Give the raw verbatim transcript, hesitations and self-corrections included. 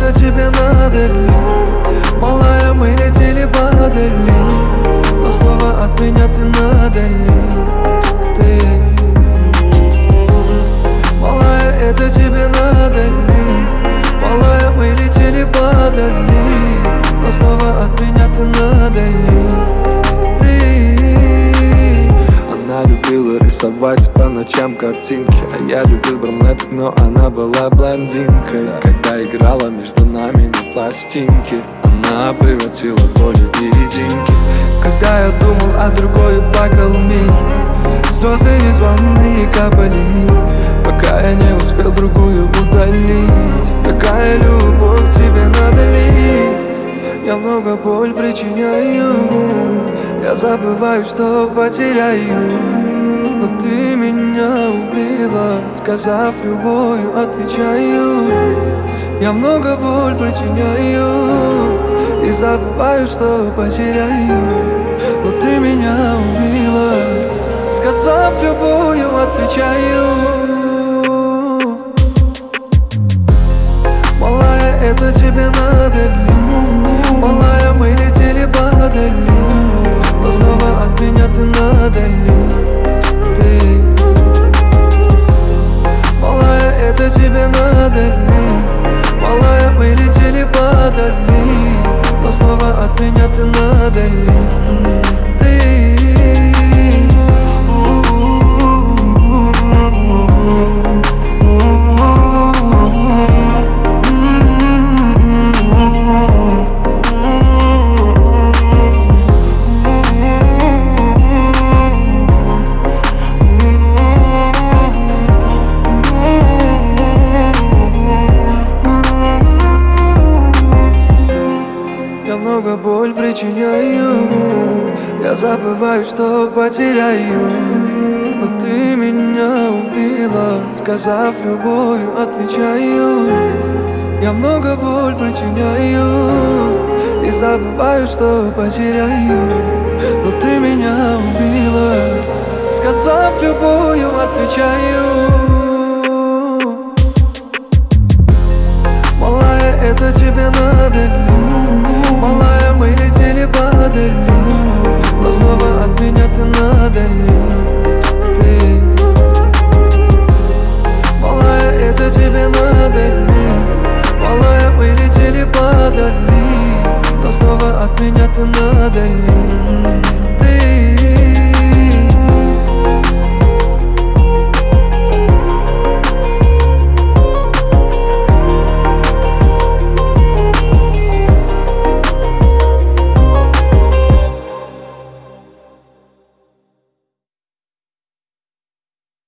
это тебе надо ли? Малая, мы летели подали, но снова от меня ты надали. Ты, малая, это тебе надо ли? Малая, мы летели подали, но снова от меня ты надали. Ты, она любила рисовать по ночам картинки, а я любил брюнеток, но она была блондинкой. Когда играла между нами на пластинке, она превратила боль в серединки. когда я думал о другой, плакал мир, слезы незваные капали, пока я не успел другую удалить. Такая любовь тебе надо ли? Я много боль причиняю, я забываю, что потеряю, но ты меня убила, сказав любовью, отвечаю. Я много боль причиняю и забываю, что потеряю, но ты меня убила, сказав любовью, отвечаю. Малая, это тебе надо ли? Малая, мы летели подали, но снова от меня ты надали. Ты, малая, это тебе надо ли? Малая, мы летели подали, но снова от меня ты надали. Ты, я много боль причиняю, я забываю, что потеряю, но ты меня убила, сказав любовью, отвечаю. Я много боль причиняю и забываю, что потеряю, но ты меня убила, сказав любовью, отвечаю. Малая, это тебе надо ли? Малая, мы летели подали, но снова от меня ты надали. Ты, малая, это тебе надо ли? Малая, мы летели подали, но снова от меня ты надали.